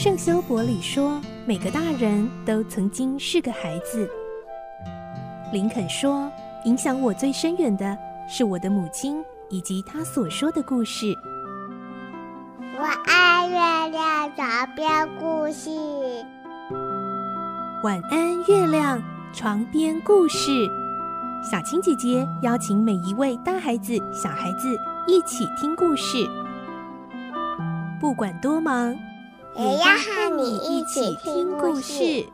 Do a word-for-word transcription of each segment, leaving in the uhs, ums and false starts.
圣修伯里说，每个大人都曾经是个孩子。林肯说，影响我最深远的是我的母亲以及她所说的故事。 我爱月亮床边故事。 晚安，月亮床边故事。小青姐姐邀请每一位大孩子、小孩子一起听故事，不管多忙， 也要和你一起听故事。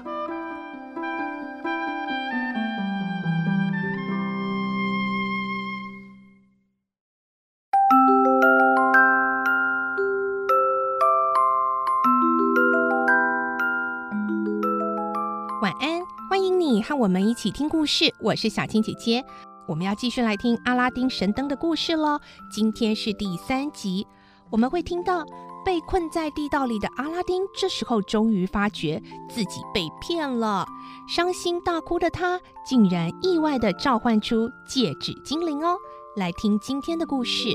晚安，欢迎你和我们一起听故事，我是小青姐姐。我们要继续来听阿拉丁神灯的故事咯，今天是第三集。我们会听到被困在地道里的阿拉丁，这时候终于发觉自己被骗了，伤心大哭的他竟然意外地召唤出戒指精灵哦。来听今天的故事。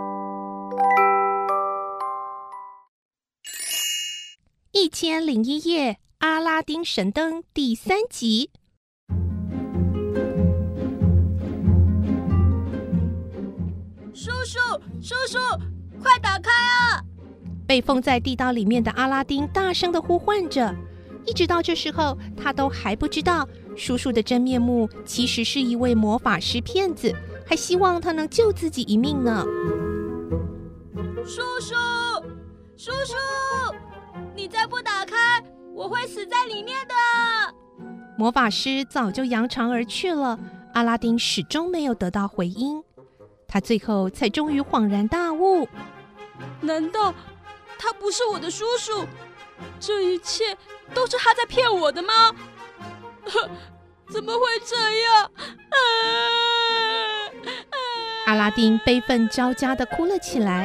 一千零一夜，阿拉丁神灯第三集。 叔叔，叔叔，快打开啊！ 被封在地道里面的阿拉丁大声地呼唤着，一直到这时候，他都还不知道叔叔的真面目其实是一位魔法师骗子，还希望他能救自己一命呢。 叔叔，叔叔，你再不打开，我会死在里面的。 魔法师早就扬长而去了，阿拉丁始终没有得到回音，他最后才终于恍然大悟， 难道他不是我的叔叔？这一切都是他在骗我的吗？怎么会这样？啊啊、 阿拉丁悲愤交加地哭了起来。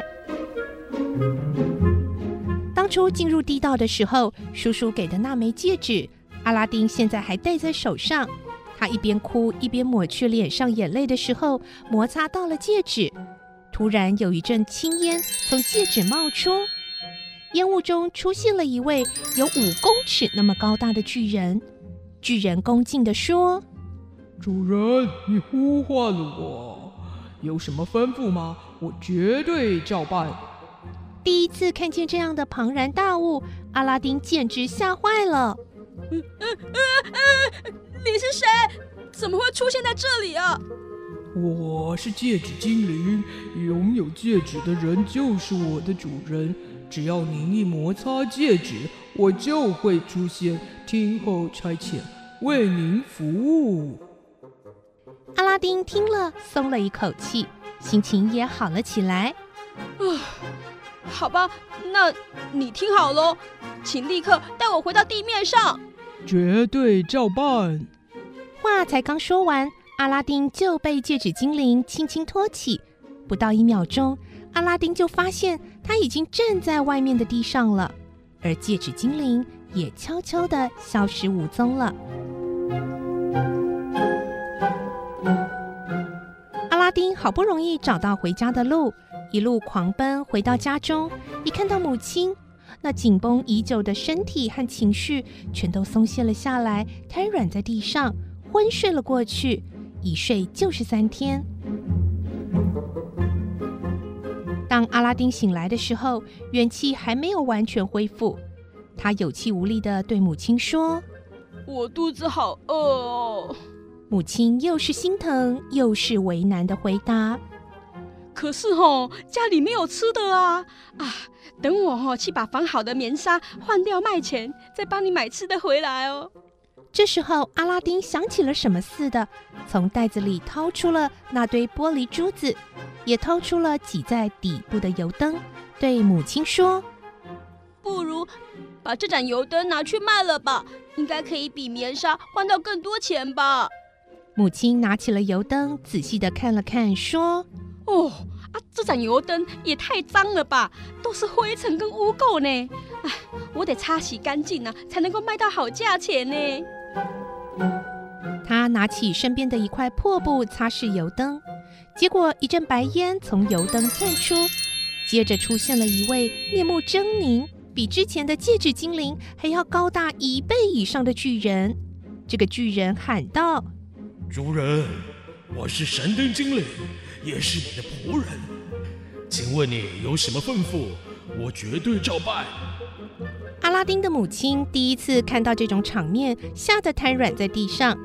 当初进入地道的时候，叔叔给的那枚戒指，阿拉丁现在还戴在手上。他一边哭一边抹去脸上眼泪的时候，摩擦到了戒指。突然有一阵青烟从戒指冒出，烟雾中出现了一位有五公尺那么高大的巨人。巨人恭敬地说： 主人，你呼唤了我，有什么吩咐吗？我绝对照办。 第一次看见这样的庞然大物，阿拉丁简直吓坏了。 嗯嗯嗯嗯，你是谁？怎么会出现在这里啊？ 我是戒指精灵，拥有戒指的人就是我的主人。只要您一摩擦戒指，我就会出现，听候差遣，为您服务。 阿拉丁听了，松了一口气，心情也好了起来。 啊，好吧，那你听好咯，请立刻带我回到地面上。 绝对照办。 话才刚说完，阿拉丁就被戒指精灵轻轻托起。不到一秒钟，阿拉丁就发现他已经站在外面的地上了，而戒指精灵也悄悄地消失无踪了。阿拉丁好不容易找到回家的路，一路狂奔回到家中，一看到母亲，那紧绷已久的身体和情绪全都松懈了下来，瘫软在地上，昏睡了过去，一睡就是三天。当阿拉丁醒来的时候，元气还没有完全恢复，他有气无力地对母亲说： 我肚子好饿哦。 母亲又是心疼又是为难的回答： 可是哦，家里没有吃的啊！啊，等我哦去把缝好的棉纱换掉卖钱，再帮你买吃的回来哦。 这时候，阿拉丁想起了什么似的，从袋子里掏出了那堆玻璃珠子，也掏出了挤在底部的油灯，对母亲说： 不如把这盏油灯拿去卖了吧，应该可以比棉纱换到更多钱吧。 母亲拿起了油灯，仔细地看了看，说： 哦啊，这盏油灯也太脏了吧，都是灰尘跟污垢呢。哎，我得擦洗干净啊，才能够卖到好价钱呢。 他拿起身边的一块破布擦拭油灯，结果一阵白烟从油灯窜出，接着出现了一位面目狰狞、 比之前的戒指精灵还要高大一倍以上的巨人。这个巨人喊道： 主人，我是神灯精灵，也是你的仆人，请问你有什么吩咐，我绝对照办。 阿拉丁的母亲第一次看到这种场面，吓得瘫软在地上。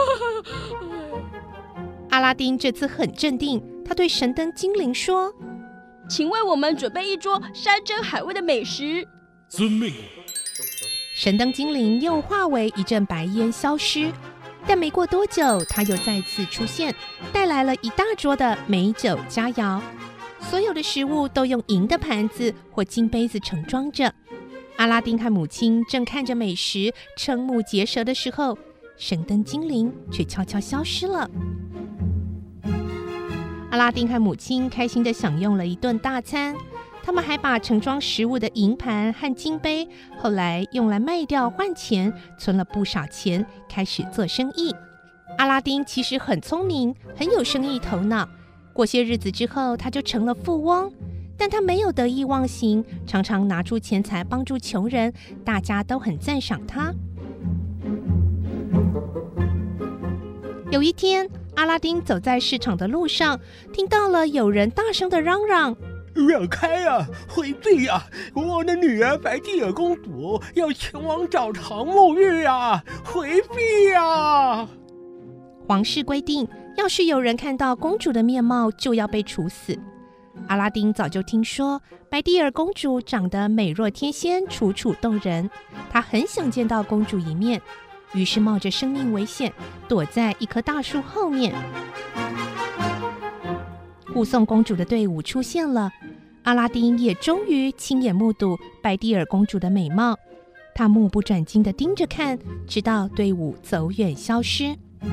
阿拉丁这次很镇定，他对神灯精灵说： 请为我们准备一桌山珍海味的美食。 遵命。 神灯精灵又化为一阵白烟消失，但没过多久，他又再次出现，带来了一大桌的美酒佳肴。所有的食物都用银的盘子或金杯子盛装着。阿拉丁和母亲正看着美食瞠目结舌的时候，神灯精灵却悄悄消失了。阿拉丁和母亲开心地享用了一顿大餐，他们还把盛装食物的银盘和金杯后来用来卖掉换钱，存了不少钱，开始做生意。阿拉丁其实很聪明，很有生意头脑，过些日子之后他就成了富翁，但他没有得意忘形，常常拿出钱财帮助穷人，大家都很赞赏他。有一天，阿拉丁走在市场的路上，听到了有人大声地嚷嚷： 让开啊，回避啊！我的女儿白蒂尔公主要前往澡堂沐浴啊，回避啊！ 皇室规定，要是有人看到公主的面貌，就要被处死。阿拉丁早就听说白蒂尔公主长得美若天仙，楚楚动人，他很想见到公主一面，于是冒着生命危险，躲在一棵大树后面。护送公主的队伍出现了，阿拉丁也终于亲眼目睹白蒂尔公主的美貌，他目不转睛地盯着看，直到队伍走远消失。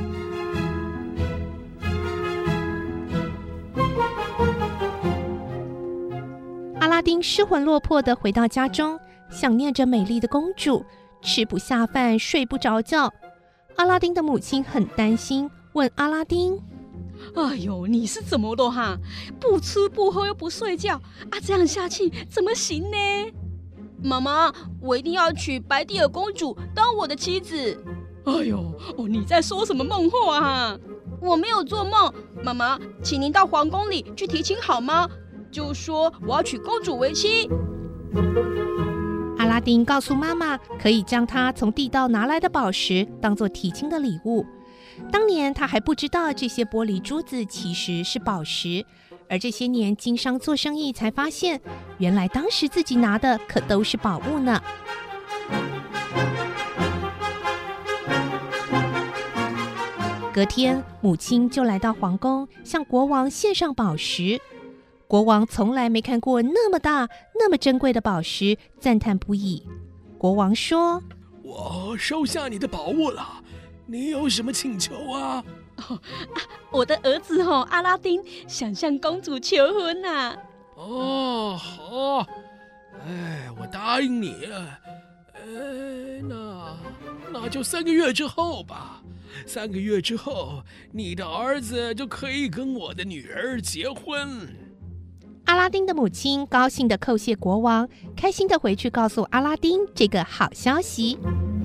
阿拉丁失魂落魄地回到家中，想念着美丽的公主，吃不下饭，睡不着觉。阿拉丁的母亲很担心，问阿拉丁： 哎呦，你是怎么了哈？不吃不喝又不睡觉啊，这样下去怎么行呢？妈妈，我一定要娶白蒂尔公主当我的妻子。哎呦，哦，你在说什么梦话啊？我没有做梦。妈妈，请您到皇宫里去提亲好吗？就说我要娶公主为妻。 阿拉丁告诉妈妈，可以将他从地道拿来的宝石当作提亲的礼物。当年他还不知道这些玻璃珠子其实是宝石，而这些年经商做生意才发现，原来当时自己拿的可都是宝物呢。隔天，母亲就来到皇宫，向国王献上宝石。国王从来没看过那么大、那么珍贵的宝石，赞叹不已。国王说： 我收下你的宝物了，你有什么请求啊？ 哦啊、我的儿子哦，阿拉丁想向公主求婚呐、啊。 哦，好，哎，我答应你。哎，那那就三个月之后吧。三个月之后，你的儿子就可以跟我的女儿结婚。 阿拉丁的母亲高兴地叩谢国王，开心地回去告诉阿拉丁这个好消息。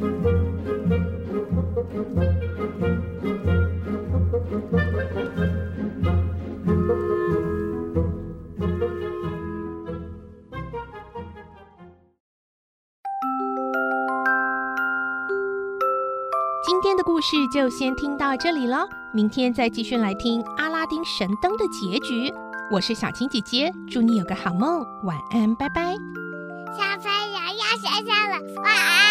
今天的故事就先听到这里了，明天再继续来听阿拉丁神灯的结局。我是小青姐姐，祝你有个好梦，晚安，拜拜。 小朋友要睡觉了，晚安。